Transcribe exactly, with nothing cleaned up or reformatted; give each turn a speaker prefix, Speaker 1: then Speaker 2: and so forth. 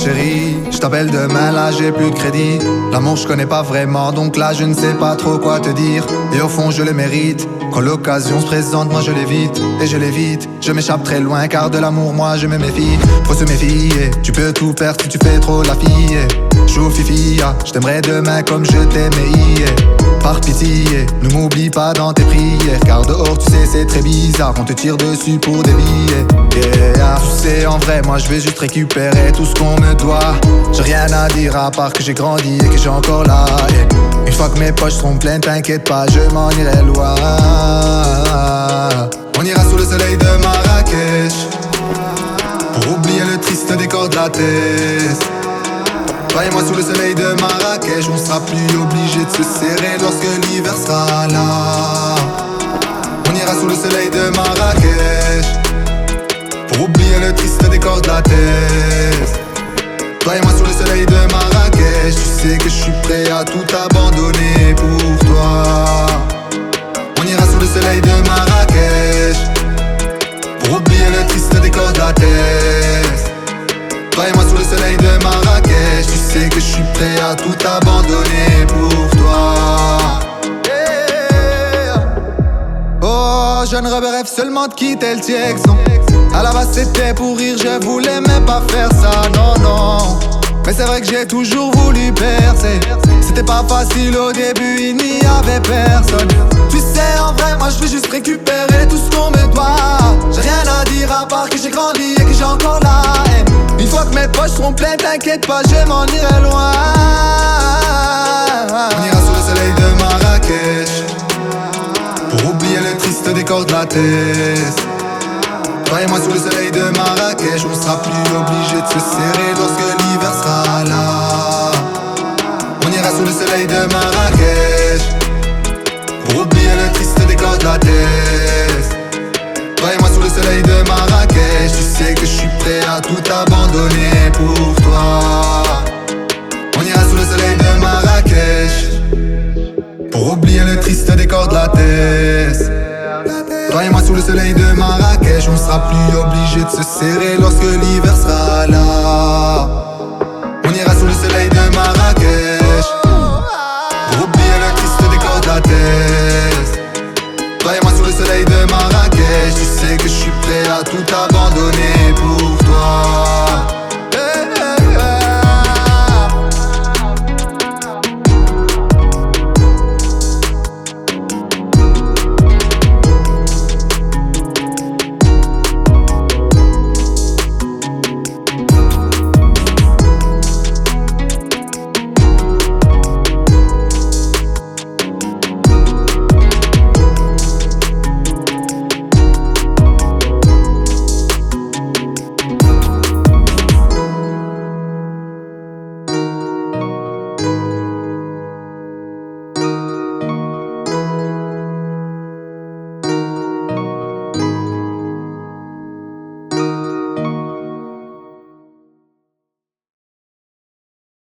Speaker 1: chérie, je t'appelle demain, là j'ai plus de crédit. L'amour je connais pas vraiment, donc là je ne sais pas trop quoi te dire. Et au fond je le mérite, quand l'occasion se présente, moi je l'évite. Et je l'évite, je m'échappe très loin, car de l'amour moi je me méfie. Faut se méfier, tu peux tout perdre si tu fais trop la fille. Chou fifi, ah, je t'aimerais demain comme je t'aimais hier. Par pitié, ne m'oublie pas dans tes prières, car dehors tu sais c'est très bizarre, on te tire dessus pour des billets. Yeah, tu sais en vrai moi je vais juste récupérer tout ce qu'on me doit. J'ai rien à dire à part que j'ai grandi et que j'ai encore la haine. Une fois que mes poches seront pleines, t'inquiète pas, je m'en irai loin. On ira sous le soleil de Marrakech pour oublier le triste décor de la tête. Toi et moi sous le soleil de Marrakech, on sera plus obligé de se serrer lorsque l'hiver sera là. On ira sous le soleil de Marrakech pour oublier le triste décor de la tête. Toi et moi sous le soleil de Marrakech, tu sais que je suis prêt à tout abandonner pour toi. On ira sous le soleil de Marrakech pour oublier le triste décor de la tête. Toi et moi sous le soleil de Marrakech, tu sais que je suis prêt à tout abandonner pour toi. Yeah. Oh, je ne rêve seulement de quitter le Tiexon. À la base c'était pour rire, je voulais même pas faire ça, non, non. Mais c'est vrai que j'ai toujours voulu percer. C'était pas facile au début, il n'y avait personne. Tu sais en vrai, moi je veux juste récupérer tout ce qu'on me doit. J'ai rien à dire à part que j'ai grandi et que j'ai encore la haine. Une fois que mes poches seront pleines, t'inquiète pas, je m'en irai loin. On ira sous le soleil de Marrakech pour oublier le triste décor de la tête. Toi et moi sous le soleil de Marrakech, on sera plus obligé de se serrer lorsque l'hiver sera là. On ira sous le soleil de Marrakech pour oublier le triste décor de la tête. Toi et moi sous le soleil de Marrakech, tu sais que je suis prêt à tout abandonner pour toi. On ira sous le soleil de Marrakech pour oublier le triste décor de la tête. Toi et moi sous le soleil de Marrakech, on sera plus obligé de se serrer lorsque l'hiver sera